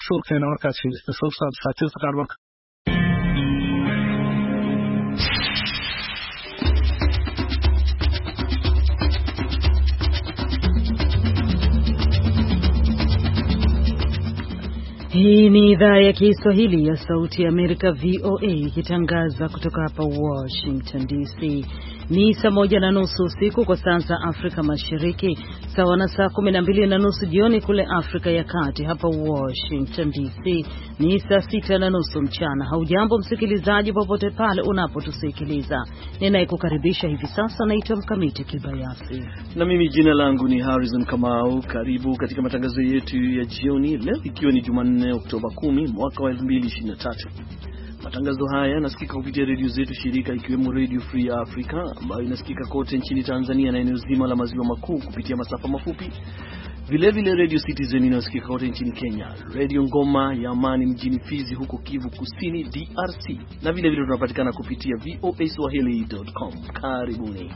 suuqeena markaad fiiriso sababta faatiirta qaar marka Hii ni idhaa ya Kiswahili ya Sauti ya Amerika VOA ikitangaza kutoka hapa Washington DC. Ni saa 1:30 usiku kwa saa za Afrika Mashariki, sawa na saa 12:30 jioni kule Afrika ya Kati. Hapa Washington DC ni saa 6:30 mchana. Haujambo msikilizaji popote pale unapotusikiliza. Ninayekukaribisha hivi sasa naitwa Mkamiti Kibayasi. Na mimi jina langu ni Harrison Kamau. Karibu katika matangazo yetu ya jioni leo, ikiwa ni Jumanne Oktoba 10 mwaka wa 2023. Matangazo haya yanasikika kupitia redio zetu shirika, ikiwemo Radio Free Africa ambayo inasikika kote nchini Tanzania na eneo zima la maziwa makuu kupitia masafa mafupi. Vile Radio Citizen inasikika kote nchini Kenya, Radio Ngoma ya Amani mjini Fizi huko Kivu Kusini DRC, na vile tunapatikana kupitia voaswahili.com. Karibuni.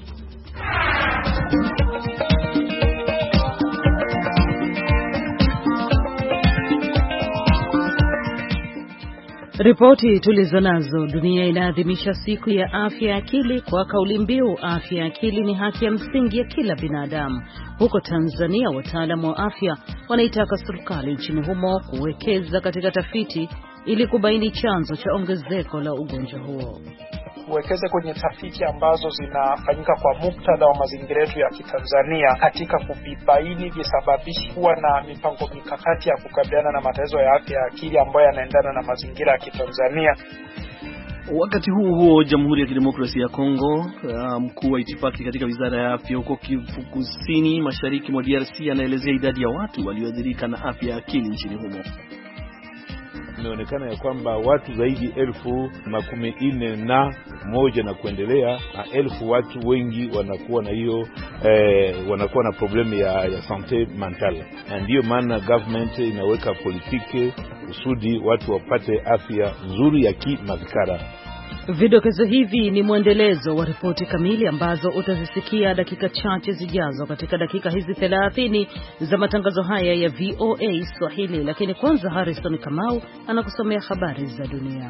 Ripoti tulizonazo: dunia inaadhimisha siku ya afya ya akili kwa kauli mbiu afya ya akili ni haki ya msingi ya kila binadamu. Huko Tanzania, wataalamu wa afya wanaitaka serikali nchini humo kuwekeza katika tafiti ili kubaini chanzo cha ongezeko la ugonjwa huo. Kuwekeza kwenye tafiti ambazo zinafanyika kwa muktadha wa mazingira yetu ya Kitanzania katika kuvibaini visababishi, kuwa na mipango mikakati ya kukabiliana na matatizo ya afya ya akili ambayo yanaendana na mazingira ya Kitanzania. Wakati huo Jamhuri ya Kidemokrasia ya Kongo, mkuu wa itifaki katika Wizara ya Afya huko Kivu Kusini Mashariki mwa DRC anaelezea idadi ya watu walioathirika na afya ya akili nchini humo. Imeonekana ya kwamba watu zaidi 1041 na kuendelea, na 1000 watu wengi wanakuwa na hiyo wanakuwa na problemu ya sante mental, na ndiyo maana government inaweka politiki kusudi watu wapate afya nzuri ya kimafikara. Vidokezo hivi ni mwendelezo wa ripoti kamili ambazo utazisikia dakika chache zijazo katika dakika hizi 30 za matangazo haya ya VOA Swahili. Lakini kwanza Harrison Kamau anakusomea habari za dunia.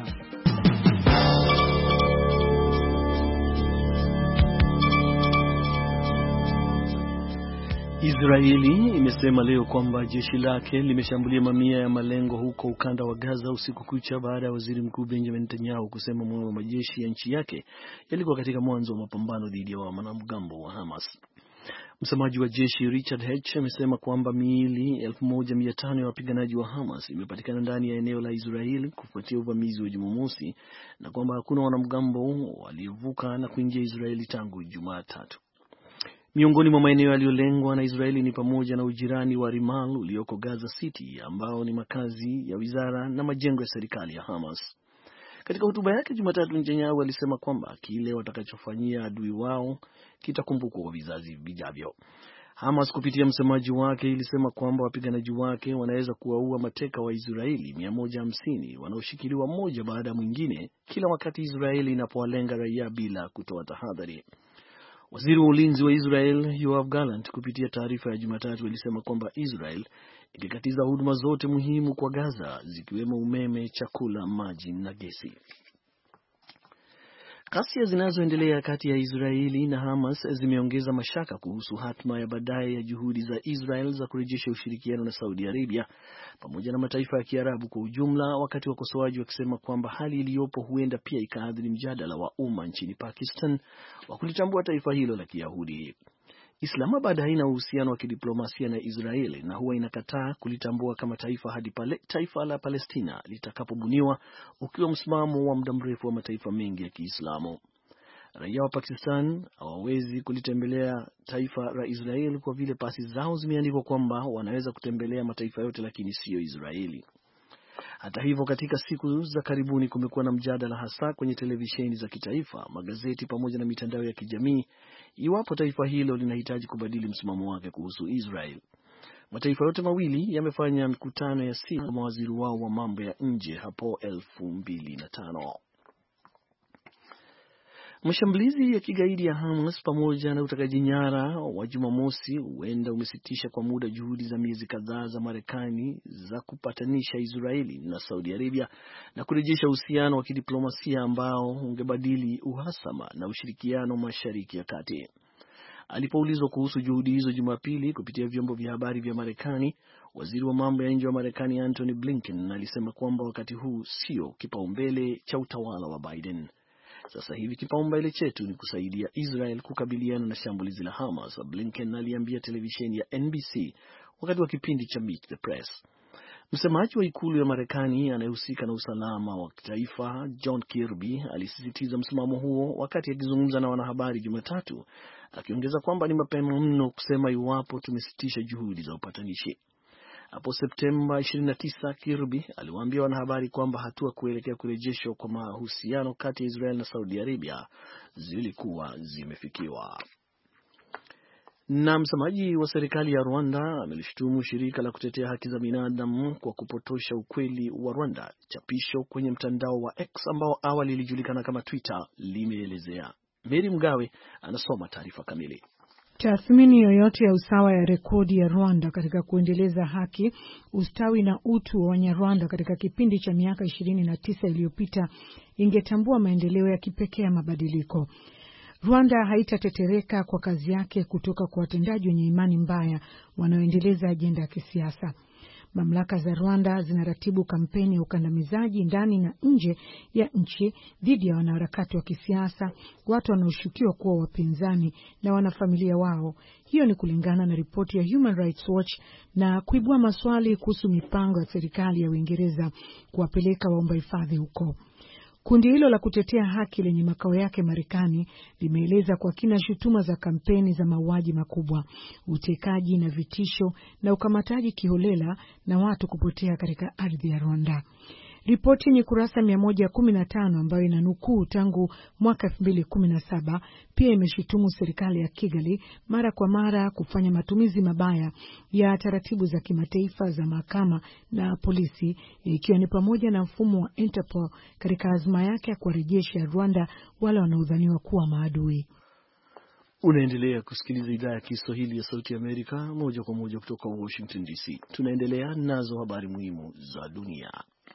Israeli imesema leo kwamba jeshi lake limeshambulia mamia ya malengo huko ukanda wa Gaza usiku kucha, baada ya waziri mkuu Benjamin Netanyahu kusema moyo wa majeshi ya nchi yake yalikuwa katika mwanzo wa mapambano dhidi ya wanamgambo wa Hamas. Msemaji wa jeshi Richard H amesema kwamba miili 1500 ya wapiganaji wa Hamas imepatikana ndani ya eneo la Israeli kufuatia uvamizi wa Jumamosi, na kwamba hakuna wanamgambo waliovuka na kuingia Israeli tangu Jumatatu. Miongoni mwa maeneo yaliyolengwa na Israeli ni pamoja na ujirani wa Rimal ulioko Gaza City, ambao ni makazi ya wizara na majengo ya serikali ya Hamas. Katika hotuba yake Jumatatu, Netanyahu alisema kwamba kile watakachofanyia adui wao kitakumbukwa kwa vizazi vijavyo. Hamas kupitia msemaji wake ilisema kwamba wapiganaji wake wanaweza kuwaua mateka wa Israeli 150 wanaoshikiliwa mmoja baada ya mwingine kila wakati Israeli inapowalenga raia bila kutoa tahadhari. Waziri wa ulinzi wa Israel Yoav Gallant kupitia taarifa ya Jumatatu alisema kwamba Israel ingekatiza huduma zote muhimu kwa Gaza, zikiwemo umeme, chakula, maji na gesi. Ghasia zinazoendelea kati ya Israeli na Hamas zimeongeza mashaka kuhusu hatma ya baadaye ya juhudi za Israel za kurejesha ushirikiano na Saudi Arabia pamoja na mataifa ya Kiarabu kwa ujumla, wakati wakosoaji wakisema kwamba hali iliyopo huenda pia ikaathiri mjadala wa umma nchini Pakistan wa kulitambua taifa hilo la Kiyahudi. Islamabad haina uhusiano wa kidiplomasia na Israeli na huwa inakataa kulitambua kama taifa hadi pale taifa la Palestina litakapobuniwa, ukiwa msimamo wa muda mrefu wa mataifa mengi ya Kiislamu. Raia wa Pakistan hawawezi kulitembelea taifa la Israeli kwa vile pasi zao zimeandikwa kwamba wanaweza kutembelea mataifa yote lakini sio Israeli. Hata hivyo, katika siku za karibuni kumekuwa na mjadala hasa kwenye televisheni za kitaifa, magazeti pamoja na mitandao ya kijamii iwapo taifa hilo linahitaji kubadili msimamo wake kuhusu Israel. Mataifa yote mawili yamefanya mikutano ya simu na mawaziri wao wa mambo ya nje hapo 2005. Mashambulizi ya kigaidi ya Hamas pamoja na utekaji nyara wa Jumamosi huenda umesitisha kwa muda juhudi za miezi kadhaa za Marekani za kupatanisha Israeli na Saudi Arabia na kurejesha uhusiano wa kidiplomasia ambao ungebadili uhasama na ushirikiano Mashariki ya Kati. Alipoulizwa kuhusu juhudi hizo Jumapili kupitia vyombo vya habari vya Marekani, waziri wa mambo ya nje wa Marekani Antony Blinken alisema kwamba wakati huu sio kipaumbele cha utawala wa Biden. Sasa hivi kipaumbele chetu ni kusaidia Israel kukabiliana na shambulizi la Hamas, Blinken aliambia televisheni ya NBC wakati wa kipindi cha Meet the Press. Msemaji wa ikulu ya Marekani anayehusika na usalama wa kitaifa John Kirby alisisitiza msimamo huo wakati akizungumza na wanahabari Jumatatu, akiongeza kwamba ni mapema mno kusema iwapo tumesitisha juhudi za upatanishi. Hapo Septemba 29, Kirby aliwaambia wanahabari kwamba hatua kuelekea kurejeshwa kwa mahusiano kati ya Israel na Saudi Arabia zilikuwa zimefikiwa. Na msemaji wa serikali ya Rwanda amelishutumu shirika la kutetea haki za binadamu kwa kupotosha ukweli wa Rwanda. Chapisho kwenye mtandao wa X ambao awali ilijulikana kama Twitter limeelezea. Mary Mgawe anasoma taarifa kamili. Tathmini yoyote ya usawa ya rekodi ya Rwanda katika kuendeleza haki, ustawi na utu wa Wanyarwanda katika kipindi cha miaka 29 iliyopita ingetambua maendeleo ya kipekee ya mabadiliko. Rwanda haitatetereka kwa kazi yake kutoka kwa watendaji wenye imani mbaya wanaoendeleza ajenda ya kisiasa. Mamlaka za Rwanda zinaratibu kampeni ya ukandamizaji ndani na nje ya nchi dhidi ya wanaharakati wa kisiasa, watu wanaoshukiwa kuwa wapinzani na wanafamilia wao. Hiyo ni kulingana na ripoti ya Human Rights Watch na kuibua maswali kuhusu mipango ya serikali ya Uingereza kuwapeleka waomba hifadhi huko. Kundi hilo la kutetea haki lenye makao yake Marekani limeeleza kwa kina shutuma za kampeni za mauaji makubwa, utekaji na vitisho na ukamataji kiholela na watu kupotea katika ardhi ya Rwanda. Ripoti yenye kurasa 115 ambayo inanukuu tangu mwaka 2017 pia imeshutumu serikali ya Kigali mara kwa mara kufanya matumizi mabaya ya taratibu za kimataifa za mahakama na polisi, ikiwa ni pamoja na mfumo wa Interpol katika azma yake ya kuwarejesha Rwanda wale wanaodhaniwa kuwa maadui. Unaendelea kusikiliza idhaa ya Kiswahili ya Sauti ya Amerika moja kwa moja kutoka Washington DC. Tunaendelea nazo habari muhimu za dunia.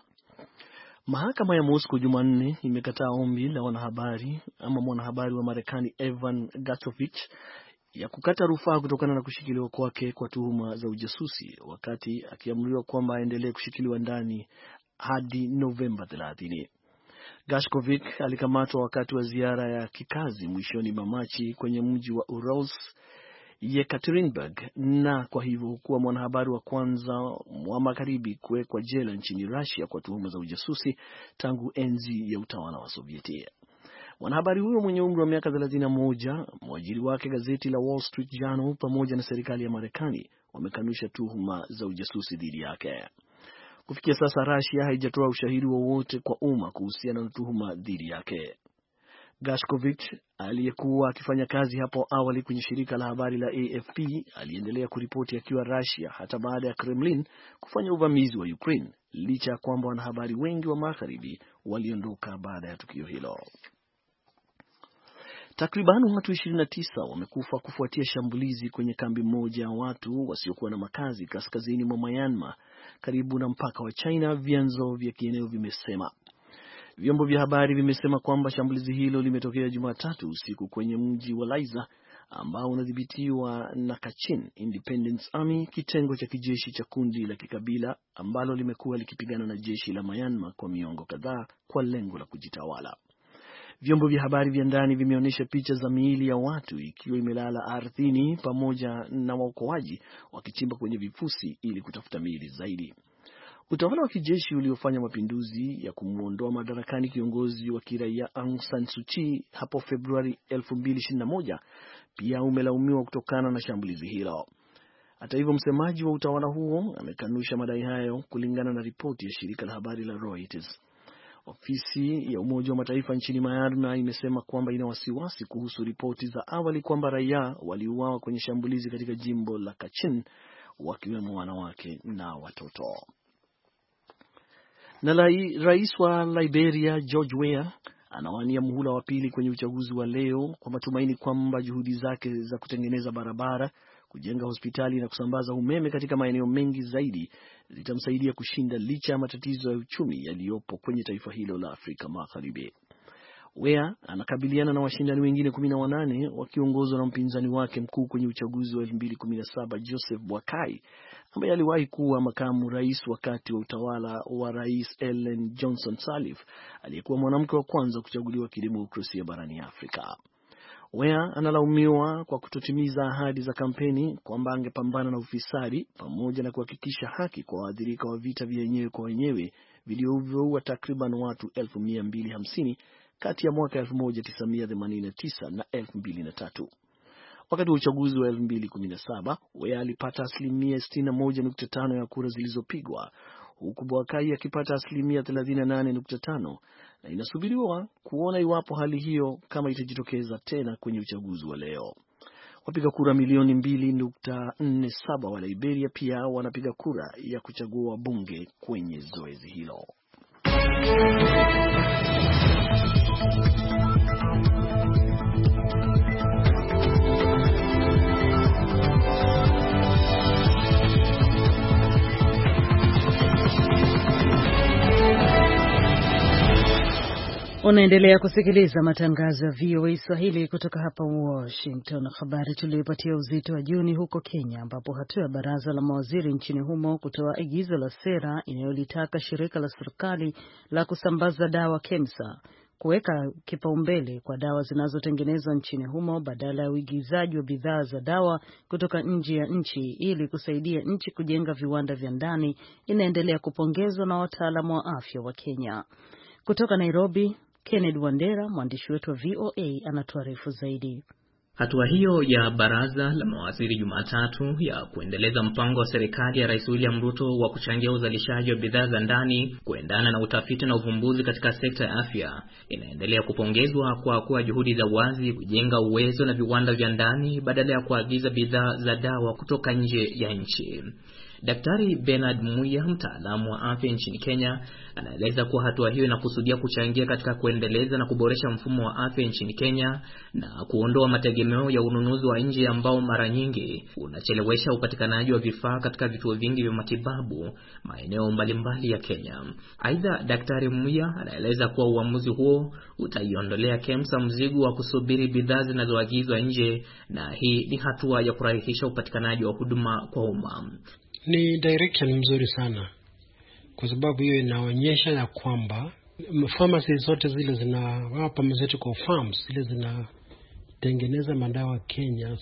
Mahakama ya Moscow Jumanne imekataa ombi la mwanahabari wa Marekani Evan Gatovich ya kukata rufaa kutokana na kushikiliwa kwake kwa tuhuma za ujasusi, wakati akiamriwa kwamba aendelee kushikiliwa ndani hadi Novemba 30. Gashkovich alikamatwa wakati wa ziara ya kikazi mwishoni mwa Machi kwenye mji wa Urals Yekaterinburg, na kwa hivyo kuwa mwanahabari wa kwanza wa magharibi kuwekwa jela nchini Russia kwa tuhuma za ujasusi tangu enzi ya utawala wa Sovieti. Mwanahabari huyo mwenye umri wa miaka 31, mwajiri wake gazeti la Wall Street Journal pamoja na serikali ya Marekani wamekanusha tuhuma za ujasusi dhidi yake. Kufikia sasa Russia haijatoa ushahidi wowote kwa umma kuhusiana na tuhuma dhidi yake. Gashkovich aliyekuwa akifanya kazi hapo awali kwenye shirika la habari la AFP aliendelea kuripoti akiwa Russia hata baada ya Kremlin kufanya uvamizi wa Ukraine, licha ya kwamba wanahabari wengi wa magharibi waliondoka baada ya tukio hilo. Takriban watu 29 wamekufa kufuatia shambulizi kwenye kambi moja ya watu wasiokuwa na makazi kaskazini mwa Myanmar karibu na mpaka wa China, vyanzo vya kieneo vimesema. Vyombo vya habari vimesema kwamba shambulizi hilo limetokea Jumatatu usiku kwenye mji wa Laiza ambao unadhibitiwa na Kachin Independence Army, kitengo cha kijeshi cha kundi la kikabila ambalo limekuwa likipigana na jeshi la Myanmar kwa miongo kadhaa kwa lengo la kujitawala. Vyombo vya habari vya ndani vimeonyesha picha za miili ya watu ikiwa imelala ardhini pamoja na waokoaji wakichimba kwenye vifusi ili kutafuta miili zaidi. Utawala wa kijeshi uliofanya mapinduzi ya kumuondoa madarakani kiongozi wa kiraia Aung San Suu Kyi hapo Februari 2021 pia umelaumiwa kutokana na shambulizi hilo. Hata hivyo, msemaji wa utawala huo amekanusha madai hayo kulingana na ripoti ya shirika la habari la Reuters. Ofisi ya Umoja wa Mataifa nchini Myanmar imesema kwamba ina wasiwasi kuhusu ripoti za awali kwamba raia waliuawa kwenye shambulizi katika jimbo la Kachin, wakiwemo wanawake na watoto. Na rais wa Liberia George Weah anawania muhula wa pili kwenye uchaguzi wa leo kwa matumaini kwamba juhudi zake za kutengeneza barabara, kujenga hospitali na kusambaza umeme katika maeneo mengi zaidi zitamsaidia kushinda licha ya matatizo ya uchumi yaliyopo kwenye taifa hilo la Afrika Magharibi. Weah anakabiliana na washindani wengine 18 wakiongozwa na mpinzani wake mkuu kwenye uchaguzi wa 2017 Joseph Boakai ambaye aliwahi kuwa makamu rais wakati wa utawala wa Rais Ellen Johnson Sirleaf aliyekuwa mwanamke wa kwanza kuchaguliwa kidemokrasia barani Afrika. Weah analaumiwa kwa kutotimiza ahadi za kampeni kwamba angepambana na ufisadi pamoja na kuhakikisha haki kwa waathirika wa vita vya wenyewe kwa wenyewe vilivyoua takriban watu 1250 kati ya mwaka 1989 na 2003. Wakati wa uchaguzi wa 2017, Weah alipata 61.5% ya kura zilizopigwa, huku Boakai akipata 38.5%, na inasubiriwa kuona iwapo hali hiyo kama itajitokeza tena kwenye uchaguzi wa leo. Wapiga kura milioni 2.47 wa Liberia pia wanapiga kura ya kuchagua wabunge kwenye zoezi hilo. Unaendelea kusikiliza matangazo ya VOA Swahili kutoka hapa Washington. Habari tuliyopatia uzito wa juu ni huko Kenya, ambapo hatua ya baraza la mawaziri nchini humo kutoa agizo la sera inayolitaka shirika la serikali la kusambaza dawa KEMSA kuweka kipaumbele kwa dawa zinazotengenezwa nchini humo badala ya uigizaji wa bidhaa za dawa kutoka nje ya nchi ili kusaidia nchi kujenga viwanda vya ndani inaendelea kupongezwa na wataalamu wa afya wa Kenya. Kutoka Nairobi, Kenneth Wandera, mwandishi wetu wa VOA, anatuarifu zaidi. Hatua hiyo ya baraza la mawaziri Jumatatu ya kuendeleza mpango wa serikali ya Rais William Ruto wa kuchangia uzalishaji wa bidhaa za ndani kuendana na utafiti na uvumbuzi katika sekta ya afya inaendelea kupongezwa kwa kuwa juhudi za wazi kujenga uwezo na viwanda vya ndani badala ya kuagiza bidhaa za dawa kutoka nje ya nchi. Daktari Bernard Muya, mtaalamu wa afya nchini Kenya, anaeleza kuwa hatua hiyo inakusudia kuchangia katika kuendeleza na kuboresha mfumo wa afya nchini Kenya na kuondoa mategemeo ya ununuzi wa nje ambao mara nyingi unachelewesha upatikanaji wa vifaa katika vituo vingi vya matibabu maeneo mbalimbali ya Kenya. Aidha, Daktari Muya anaeleza kuwa uamuzi huo utaiondolea KEMSA mzigo wa kusubiri bidhaa zinazoagizwa nje, na hii ni hatua ya kurahisisha upatikanaji wa huduma kwa umma. Ni direction mzuri sana, kwa sababu hiyo inaonyesha ya kwamba pharmacy zote zile zinawapa pharmaceutical farms zile zinatengeneza madawa Kenya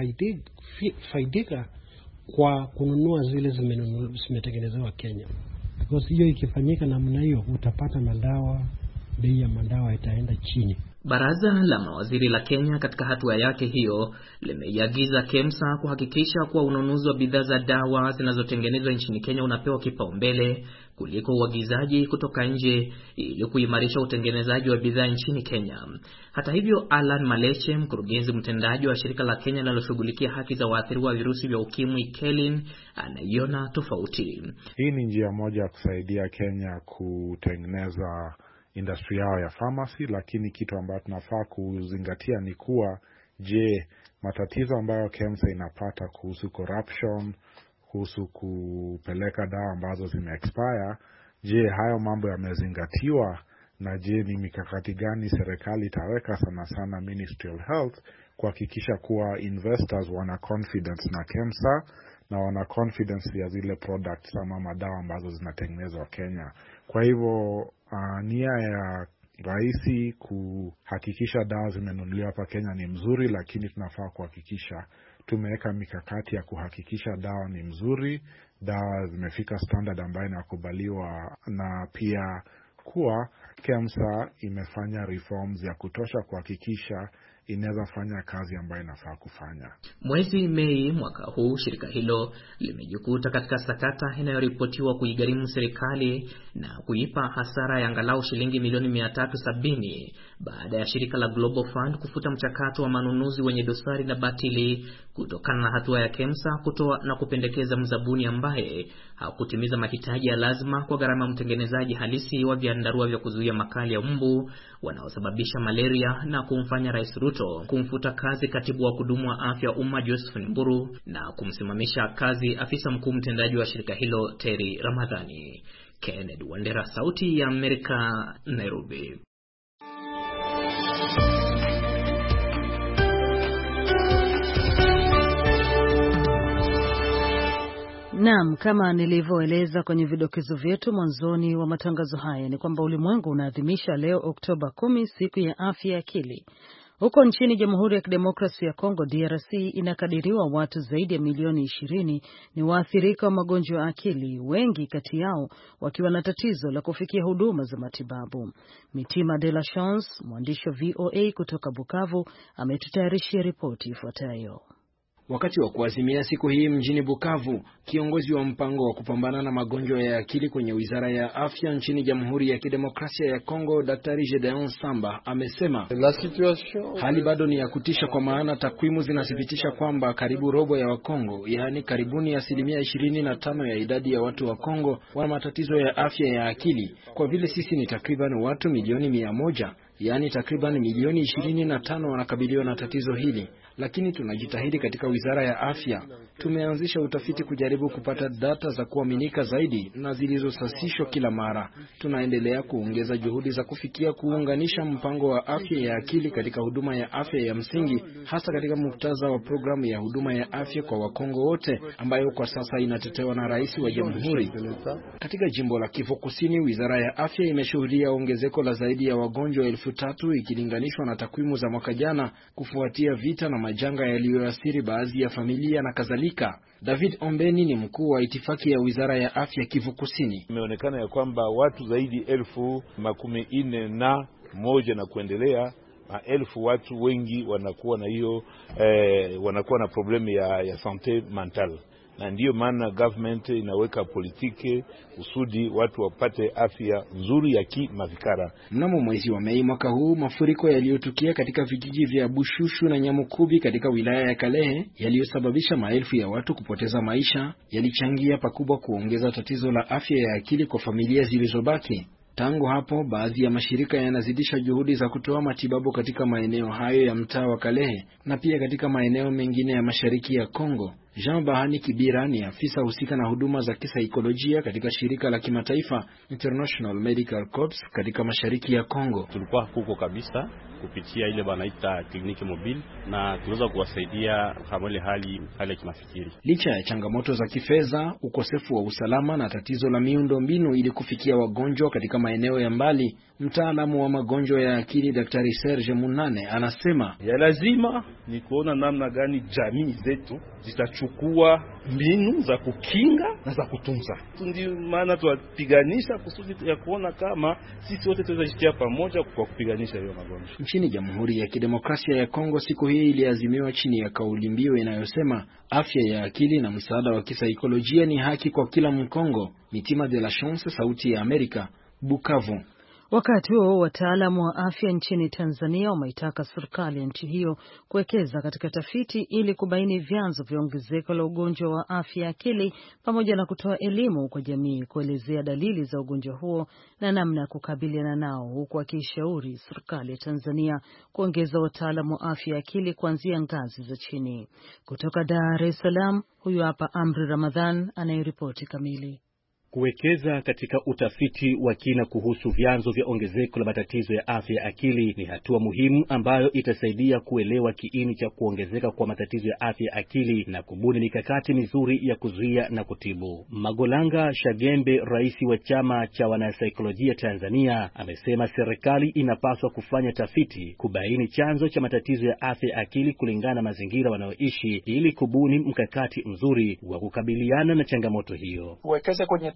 zitafaidika kwa kununua zile zimetengenezewa Kenya. Because hiyo ikifanyika namna hiyo, utapata madawa, bei ya madawa itaenda chini. Baraza la mawaziri la Kenya katika hatua yake hiyo limeiagiza KEMSA kuhakikisha kuwa ununuzi wa bidhaa za dawa zinazotengenezwa nchini Kenya unapewa kipaumbele kuliko uagizaji kutoka nje ili kuimarisha utengenezaji wa bidhaa nchini Kenya. Hata hivyo, Alan Maleche, mkurugenzi mtendaji wa shirika la Kenya linaloshughulikia haki za waathiriwa wa virusi vya ukimwi KELIN, anaiona tofauti. Hii ni njia moja ya kusaidia Kenya kutengeneza industry yao ya pharmacy, lakini kitu ambacho tunafaa kuzingatia ni kuwa, je, matatizo ambayo KEMSA inapata kuhusu corruption, kuhusu kupeleka dawa ambazo zime-expire, je, hayo mambo yamezingatiwa? Na je, ni mikakati gani serikali itaweka, sana sana Ministry of Health, kuhakikisha kuwa investors wana confidence na KEMSA na wana confidence ya zile products ama madawa ambazo zinatengenezwa Kenya. Kwa hivyo nia ya raisi kuhakikisha dawa zimenunuliwa hapa Kenya ni mzuri, lakini tunafaa kuhakikisha tumeweka mikakati ya kuhakikisha dawa ni mzuri, dawa zimefika standard ambayo inakubaliwa, na pia kuwa KEMSA imefanya reforms ya kutosha kuhakikisha inaweza fanya kazi ambayo inafaa kufanya. Mwezi Mei mwaka huu, shirika hilo limejikuta katika sakata inayoripotiwa kuigharimu serikali na kuipa hasara ya angalau shilingi milioni 370 baada ya shirika la Global Fund kufuta mchakato wa manunuzi wenye dosari na batili kutokana na hatua ya KEMSA kutoa na kupendekeza mzabuni ambaye hakutimiza mahitaji ya lazima kwa gharama mtengenezaji halisi wa vyandarua vya kuzuia makali ya mbu wanaosababisha malaria, na kumfanya Rais Ruto kumfuta kazi katibu wa kudumu wa afya umma Josephine Mburu na kumsimamisha kazi afisa mkuu mtendaji wa shirika hilo Terry Ramadhani. Kennedy Wandera, Sauti ya Amerika, Nairobi. Naam, kama nilivyoeleza kwenye vidokezo vyetu mwanzoni wa matangazo haya ni kwamba ulimwengu unaadhimisha leo Oktoba 10 siku ya afya ya akili. Huko nchini Jamhuri ya Kidemokrasia ya Kongo DRC, inakadiriwa watu zaidi ya milioni 20 ni waathirika wa magonjwa ya akili, wengi kati yao wakiwa na tatizo la kufikia huduma za matibabu. Mitima de la Chance, mwandishi wa VOA kutoka Bukavu, ametutayarishia ripoti ifuatayo. Wakati wa kuazimia siku hii mjini Bukavu, kiongozi wa mpango wa kupambana na magonjwa ya akili kwenye Wizara ya Afya nchini Jamhuri ya Kidemokrasia ya Kongo, Daktari Gedeon Samba, amesema hali bado ni ya kutisha, kwa maana takwimu zinathibitisha kwamba karibu robo ya Wakongo, yaani karibuni 25% ya idadi ya watu wa Kongo wana matatizo ya afya ya akili. Kwa vile sisi ni takriban watu milioni 100, yaani takriban milioni 25 wanakabiliwa na tatizo hili. Lakini tunajitahidi katika Wizara ya Afya. Tumeanzisha utafiti kujaribu kupata data za kuaminika zaidi na zilizosasishwa kila mara. Tunaendelea kuongeza juhudi za kufikia kuunganisha mpango wa afya ya akili katika huduma ya afya ya msingi, hasa katika muktadha wa programu ya huduma ya afya kwa Wakongo wote ambayo kwa sasa inatetewa na Rais wa Jamhuri. Katika jimbo la Kivu Kusini, Wizara ya Afya imeshuhudia ongezeko la zaidi ya wagonjwa 3,000 ikilinganishwa na takwimu za mwaka jana, kufuatia vita na majanga yaliyoathiri baadhi ya familia na kadhalika. David Ombeni ni mkuu wa itifaki ya Wizara ya Afya Kivu Kusini. Imeonekana ya kwamba watu zaidi 41,000 na kuendelea, maelfu watu wengi wanakuwa na hiyo wanakuwa na problemu ya sante mental, na ndiyo maana government inaweka politiki usudi watu wapate afya nzuri ya kimafikara. Mnamo mwezi wa Mei mwaka huu, mafuriko yaliyotukia katika vijiji vya Bushushu na Nyamukubi katika wilaya ya Kalehe yaliyosababisha maelfu ya watu kupoteza maisha yalichangia pakubwa kuongeza tatizo la afya ya akili kwa familia zilizobaki. Tangu hapo, baadhi ya mashirika yanazidisha juhudi za kutoa matibabu katika maeneo hayo ya mtaa wa Kalehe na pia katika maeneo mengine ya mashariki ya Kongo. Jean Bahani Kibira ni afisa husika na huduma za kisaikolojia katika shirika la kimataifa International Medical Corps katika mashariki ya Kongo. Tulikuwa huko kabisa kupitia ile banaita kliniki mobile, na tunaweza kuwasaidia kama hali ya kimafikiri. Licha ya changamoto za kifedha, ukosefu wa usalama na tatizo la miundo mbinu ili kufikia wagonjwa katika maeneo ya mbali, mtaalamu wa magonjwa ya akili Daktari Serge Munane anasema ya lazima ni kuona namna gani jamii zetu zitachukua mbinu za kukinga na za kutunza. Ndio maana tuwapiganisha kusudi ya kuona kama sisi wote tunaweza jitia pamoja kwa kupiganisha hiyo magonjwa. Nchini Jamhuri ya Kidemokrasia ya Kongo, siku hii iliazimiwa chini ya kauli mbiu inayosema afya ya akili na msaada wa kisaikolojia ni haki kwa kila Mkongo. Mitima de la Chance, Sauti ya Amerika, Bukavu. Wakati huo wataalamu wa afya nchini Tanzania wameitaka serikali ya nchi hiyo kuwekeza katika tafiti ili kubaini vyanzo vya ongezeko la ugonjwa wa afya ya akili pamoja na kutoa elimu kwa jamii kuelezea dalili za ugonjwa huo na namna ya kukabiliana nao, huku akishauri serikali ya Tanzania kuongeza wataalamu wa afya ya akili kuanzia ngazi za chini. Kutoka Dar es Salaam, huyu hapa Amri Ramadhan anayeripoti kamili. Kuwekeza katika utafiti wa kina kuhusu vyanzo vya ongezeko la matatizo ya afya ya akili ni hatua muhimu ambayo itasaidia kuelewa kiini cha kuongezeka kwa matatizo ya afya ya akili na kubuni mikakati mizuri ya kuzuia na kutibu. Magolanga Shagembe, rais wa chama cha wanasaikolojia Tanzania, amesema serikali inapaswa kufanya tafiti kubaini chanzo cha matatizo ya afya ya akili kulingana na mazingira wanayoishi ili kubuni mkakati mzuri wa kukabiliana na changamoto hiyo. Uwekeze kwenye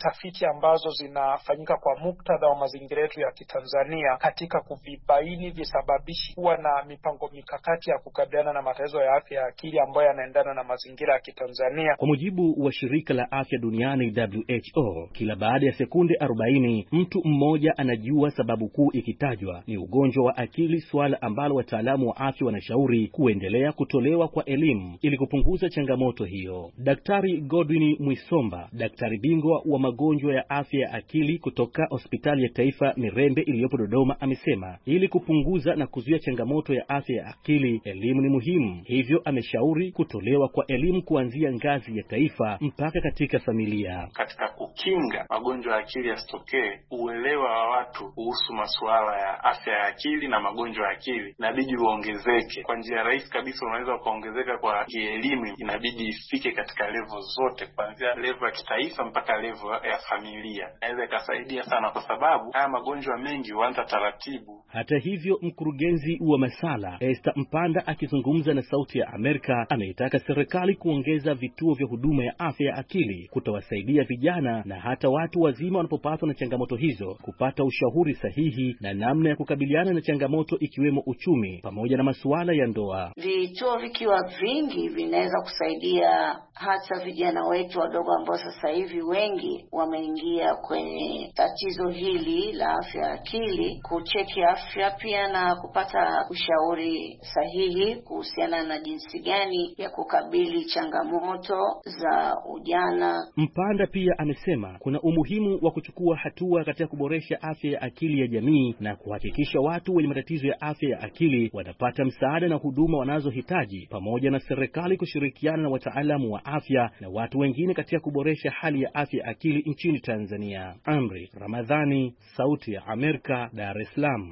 tafiti ambazo zinafanyika kwa muktadha wa mazingira yetu ya Kitanzania katika kuvibaini visababishi kuwa na mipango mikakati ya kukabiliana na matatizo ya afya ya akili ambayo yanaendana na mazingira ya Kitanzania. Kwa mujibu wa shirika la afya duniani WHO, kila baada ya sekunde 40 mtu mmoja anajua sababu kuu ikitajwa ni ugonjwa wa akili, swala ambalo wataalamu wa afya wanashauri kuendelea kutolewa kwa elimu ili kupunguza changamoto hiyo. Daktari Godwin Mwisomba, daktari bingwa wa magonjwa ya afya ya akili kutoka Hospitali ya Taifa Mirembe iliyopo Dodoma, amesema ili kupunguza na kuzuia changamoto ya afya ya akili, elimu ni muhimu. Hivyo ameshauri kutolewa kwa elimu kuanzia ngazi ya taifa mpaka katika familia. Katika kukinga magonjwa ya akili yasitokee, uelewa wa watu kuhusu masuala ya afya ya akili na magonjwa ya akili inabidi uongezeke. Kwa njia rahisi kabisa unaweza kuongezeka kwa elimu, inabidi ifike katika level zote, kuanzia level ya kitaifa mpaka level ya familia. Inaweza ikasaidia sana kwa sababu haya magonjwa mengi huanza taratibu. Hata hivyo, mkurugenzi wa Masala Esther Mpanda akizungumza na Sauti ya Amerika ameitaka serikali kuongeza vituo vya huduma ya afya ya akili kutawasaidia vijana na hata watu wazima wanapopatwa na changamoto hizo kupata ushauri sahihi na namna ya kukabiliana na changamoto ikiwemo uchumi pamoja na masuala ya ndoa. Vituo vikiwa vingi vinaweza kusaidia hata vijana wetu wadogo ambao sasa hivi wengi wameingia kwenye tatizo hili la afya ya akili, kucheki afya pia na kupata ushauri sahihi kuhusiana na jinsi gani ya kukabili changamoto za ujana. Mpanda pia amesema kuna umuhimu wa kuchukua hatua katika kuboresha afya ya akili ya jamii na kuhakikisha watu wenye matatizo ya afya ya akili wanapata msaada na huduma wanazohitaji, pamoja na serikali kushirikiana na wataalamu wa afya na watu wengine katika kuboresha hali ya afya ya akili nchini Tanzania. Amri Ramadhani, Sauti ya Amerika, Dar es Salaam.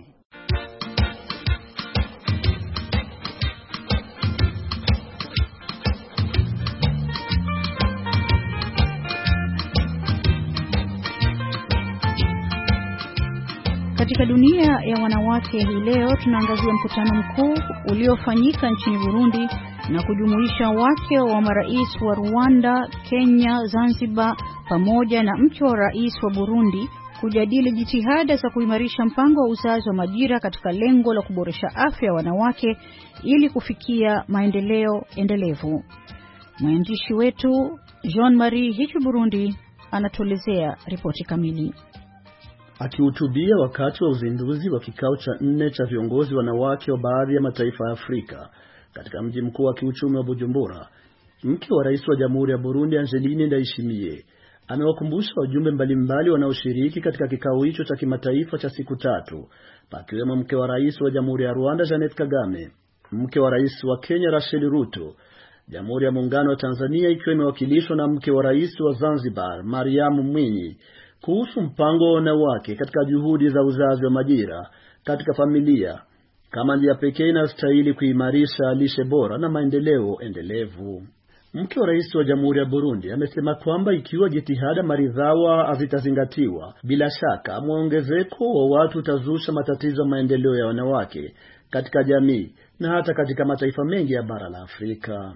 Katika dunia ya wanawake hii leo tunaangazia mkutano mkuu uliofanyika nchini Burundi na kujumuisha wake wa marais wa Rwanda, Kenya, Zanzibar pamoja na mke wa rais wa Burundi kujadili jitihada za kuimarisha mpango wa uzazi wa majira katika lengo la kuboresha afya ya wanawake ili kufikia maendeleo endelevu. Mwandishi wetu Jean-Marie Hichu Burundi anatuelezea ripoti kamili. Akihutubia wakati wa uzinduzi wa kikao cha 4 cha viongozi wanawake wa baadhi ya mataifa ya Afrika katika mji mkuu wa kiuchumi wa Bujumbura, mke wa rais wa Jamhuri ya Burundi Angeline Ndayishimiye amewakumbusha wajumbe mbalimbali wanaoshiriki katika kikao hicho cha kimataifa cha siku 3, pakiwemo mke wa rais wa Jamhuri ya Rwanda Janet Kagame, mke wa rais wa Kenya Rachel Ruto, Jamhuri ya Muungano wa Tanzania ikiwa imewakilishwa na mke wa rais wa Zanzibar Mariam Mwinyi, kuhusu mpango wa wanawake katika juhudi za uzazi wa majira katika familia kama njia pekee inayostahili kuimarisha lishe bora na maendeleo endelevu. Mke wa rais wa Jamhuri ya Burundi amesema kwamba ikiwa jitihada maridhawa hazitazingatiwa, bila shaka mwongezeko wa watu utazusha matatizo ya maendeleo ya wanawake katika jamii na hata katika mataifa mengi ya bara la Afrika.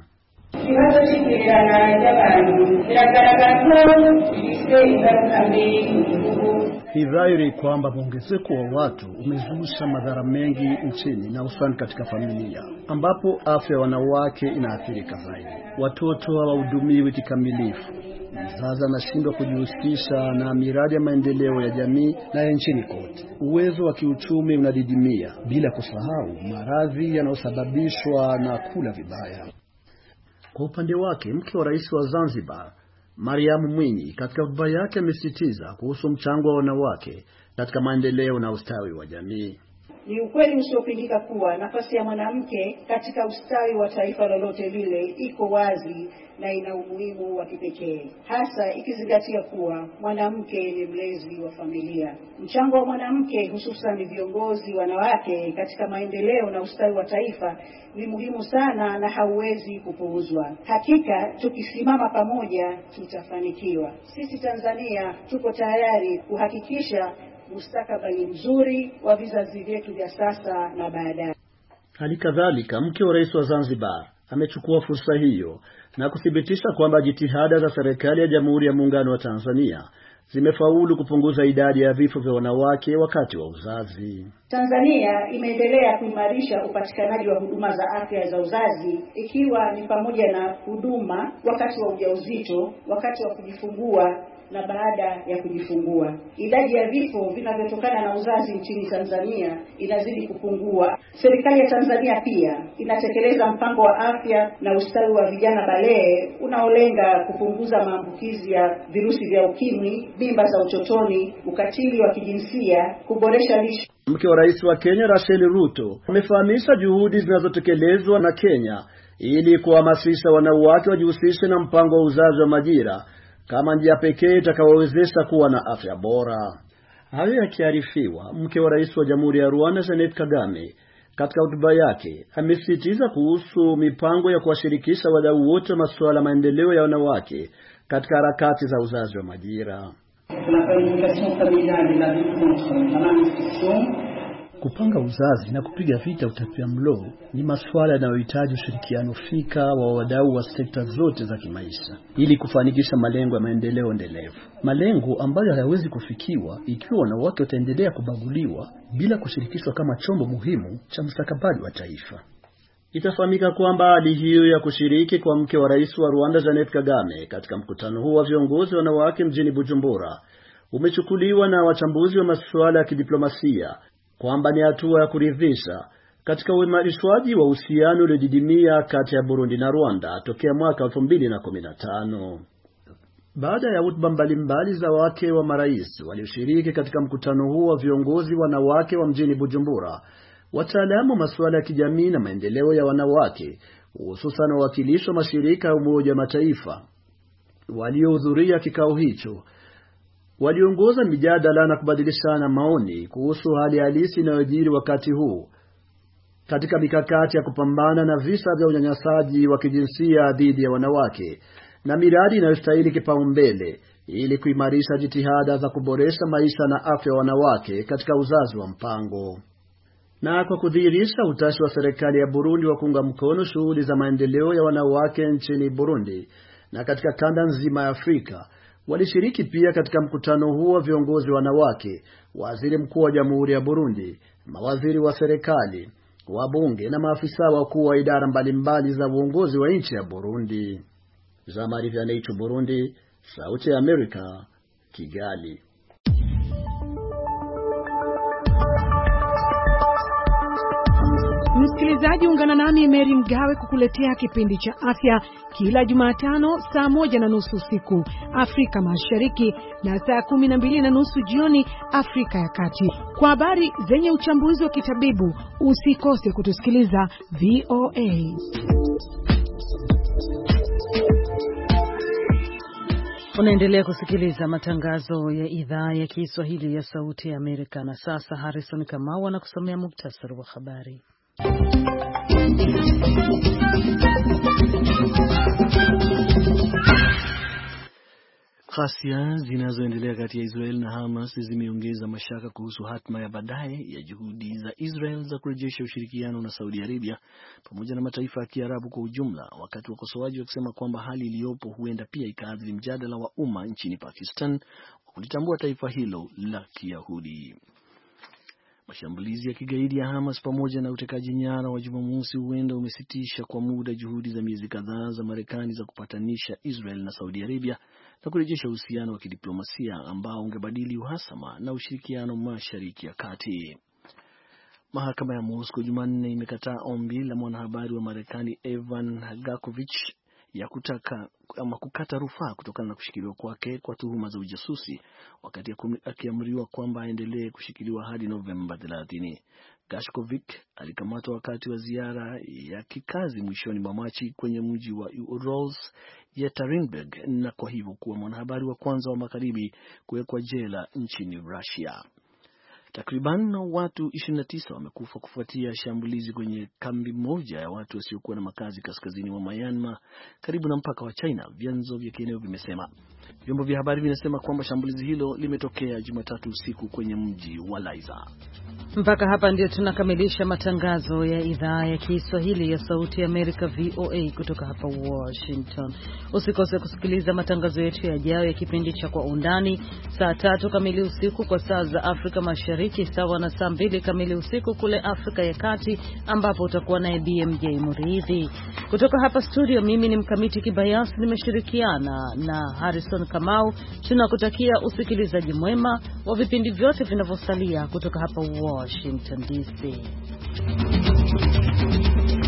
Ni dhahiri kwamba mwongezeko wa watu umezusha madhara mengi nchini na hususan katika familia, ambapo afya ya wanawake inaathirika zaidi. Watoto hawahudumiwi kikamilifu, mzazi anashindwa kujihusisha na miradi ya maendeleo ya jamii na ya nchini kote. Uwezo wa kiuchumi unadidimia, bila kusahau maradhi yanayosababishwa na kula vibaya. Kwa upande wake, mke wa rais wa Zanzibar Mariam Mwinyi katika hotuba yake amesisitiza kuhusu mchango wa wanawake katika maendeleo na ustawi wa jamii. Ni ukweli usiopingika kuwa nafasi ya mwanamke katika ustawi wa taifa lolote lile iko wazi na ina umuhimu wa kipekee, hasa ikizingatia kuwa mwanamke ni mlezi wa familia. Mchango wa mwanamke, hususan viongozi wanawake, katika maendeleo na ustawi wa taifa ni muhimu sana na hauwezi kupuuzwa. Hakika tukisimama pamoja tutafanikiwa. Sisi Tanzania tuko tayari kuhakikisha mustakabali mzuri wa vizazi vyetu vya sasa na baadaye. Hali kadhalika, mke wa rais wa Zanzibar amechukua fursa hiyo na kuthibitisha kwamba jitihada za serikali ya Jamhuri ya Muungano wa Tanzania zimefaulu kupunguza idadi ya vifo vya wanawake wakati wa uzazi. Tanzania imeendelea kuimarisha upatikanaji wa huduma za afya za uzazi, ikiwa ni pamoja na huduma wakati wa ujauzito, wakati wa kujifungua na baada ya kujifungua. Idadi ya vifo vinavyotokana na uzazi nchini Tanzania inazidi kupungua. Serikali ya Tanzania pia inatekeleza mpango wa afya na ustawi wa vijana balee unaolenga kupunguza maambukizi ya virusi vya ukimwi, mimba za utotoni, ukatili wa kijinsia, kuboresha lishe. Mke wa Rais wa Kenya Rachel Ruto amefahamisha juhudi zinazotekelezwa na Kenya ili kuhamasisha wanawake wajihusishe na mpango wa uzazi wa majira kama njia pekee itakayowezesha kuwa na afya bora. Hayo yakiarifiwa, mke wa Rais wa Jamhuri ya Rwanda Jeannette Kagame katika hotuba yake amesisitiza kuhusu mipango ya kuwashirikisha wadau wote masuala maendeleo ya wanawake katika harakati za uzazi wa majira. Kupanga uzazi na kupiga vita utapiamlo ni masuala yanayohitaji ushirikiano fika wa wadau wa sekta zote za kimaisha ili kufanikisha malengo ya maendeleo endelevu. Malengo ambayo hayawezi kufikiwa ikiwa wanawake wataendelea kubaguliwa bila kushirikishwa kama chombo muhimu cha mustakabali wa taifa. Itafahamika kwamba hali hiyo ya kushiriki kwa mke wa Rais wa Rwanda Jeannette Kagame katika mkutano huu wa viongozi wanawake mjini Bujumbura umechukuliwa na wachambuzi wa masuala ya kidiplomasia kwamba ni hatua ya kuridhisha katika uimarishwaji wa uhusiano uliodidimia kati ya Burundi na Rwanda tokea mwaka 2015. Baada ya hotuba mbalimbali za wake wa marais walioshiriki katika mkutano huu wa viongozi wanawake wa mjini Bujumbura, wataalamu wa masuala ya kijamii na maendeleo ya wanawake, hususan wawakilishi wa mashirika ya Umoja wa Mataifa waliohudhuria kikao hicho, waliongoza mijadala na kubadilishana maoni kuhusu hali halisi inayojiri wakati huu katika mikakati ya kupambana na visa vya unyanyasaji wa kijinsia dhidi ya wanawake na miradi inayostahili kipaumbele ili kuimarisha jitihada za kuboresha maisha na afya ya wanawake katika uzazi wa mpango. Na kwa kudhihirisha utashi wa serikali ya Burundi wa kuunga mkono shughuli za maendeleo ya wanawake nchini Burundi na katika kanda nzima ya Afrika, walishiriki pia katika mkutano huo wa viongozi wanawake, waziri mkuu wa Jamhuri ya Burundi, mawaziri wa serikali, wabunge na maafisa wakuu wa idara mbalimbali za uongozi wa nchi ya Burundi. Zamari vya Naichu, Burundi, Sauti ya Amerika, Kigali. Msikilizaji, ungana nami Mary Mgawe kukuletea kipindi cha afya kila Jumatano saa 1:30 usiku Afrika Mashariki na saa 12:30 jioni Afrika ya Kati. Kwa habari zenye uchambuzi wa kitabibu, usikose kutusikiliza VOA. Unaendelea kusikiliza matangazo ya idhaa ya Kiswahili ya Sauti ya Amerika, na sasa Harrison Kamau anakusomea muktasari wa habari. Ghasia zinazoendelea kati ya Israel na Hamas zimeongeza mashaka kuhusu hatma ya baadaye ya juhudi za Israel za kurejesha ushirikiano na Saudi Arabia pamoja na mataifa ya Kiarabu kwa ujumla, wakati wakosoaji wakisema kwamba hali iliyopo huenda pia ikaathiri mjadala wa umma nchini Pakistan wa kulitambua taifa hilo la Kiyahudi. Mashambulizi ya kigaidi ya Hamas pamoja na utekaji nyara wa Jumamosi huenda umesitisha kwa muda juhudi za miezi kadhaa za Marekani za kupatanisha Israel na Saudi Arabia na kurejesha uhusiano wa kidiplomasia ambao ungebadili uhasama na ushirikiano Mashariki ya Kati. Mahakama ya Moscow Jumanne imekataa ombi la mwanahabari wa Marekani Evan Gakovich ya kukata rufaa kutokana na kushikiliwa kwake kwa tuhuma za ujasusi, wakati akiamriwa kwamba aendelee kushikiliwa hadi Novemba 30. Gashkovik alikamatwa wakati wa ziara ya kikazi mwishoni mwa Machi kwenye mji wa Urals Yekaterinburg, na kwa hivyo kuwa mwanahabari wa kwanza wa magharibi kuwekwa jela nchini Russia. Takriban watu 29 wamekufa kufuatia shambulizi kwenye kambi moja ya watu wasiokuwa na makazi kaskazini mwa Myanmar karibu na mpaka wa China, vyanzo vya kieneo vimesema. Vyombo vya habari vinasema kwamba shambulizi hilo limetokea Jumatatu usiku kwenye mji wa Laiza. Mpaka hapa ndio tunakamilisha matangazo ya idhaa ya Kiswahili ya Sauti ya Amerika VOA kutoka hapa Washington. Usikose kusikiliza matangazo yetu yajayo ya kipindi cha Kwa Undani saa 3 kamili usiku kwa saa za Afrika Mashariki, sawa na saa 2 kamili usiku kule Afrika ya Kati, ambapo utakuwa naye BMJ Muridhi. Kutoka hapa studio, mimi ni Mkamiti Kibayasi, nimeshirikiana na Harrison Kamau. Tunakutakia usikilizaji mwema wa vipindi vyote vinavyosalia kutoka hapa Washington DC.